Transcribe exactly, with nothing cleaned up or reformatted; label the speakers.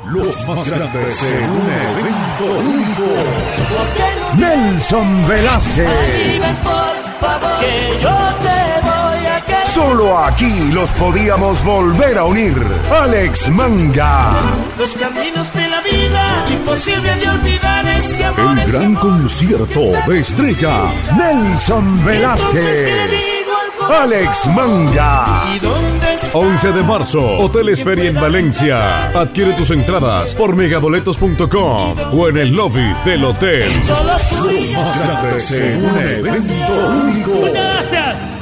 Speaker 1: Los más grandes en un evento único. Nelson Velázquez.
Speaker 2: Que yo te voy a querer.
Speaker 1: Solo aquí los podíamos volver a unir. Alex Manga.
Speaker 2: Los caminos de la vida, imposible de olvidar ese amor.
Speaker 1: El gran concierto de estrellas. Nelson Velázquez. Alex Manga. once de marzo, Hotel Esperia en Valencia. Adquiere tus entradas por megaboletos punto com o en el lobby del hotel. Los más grandes en un evento único.
Speaker 2: Gracias.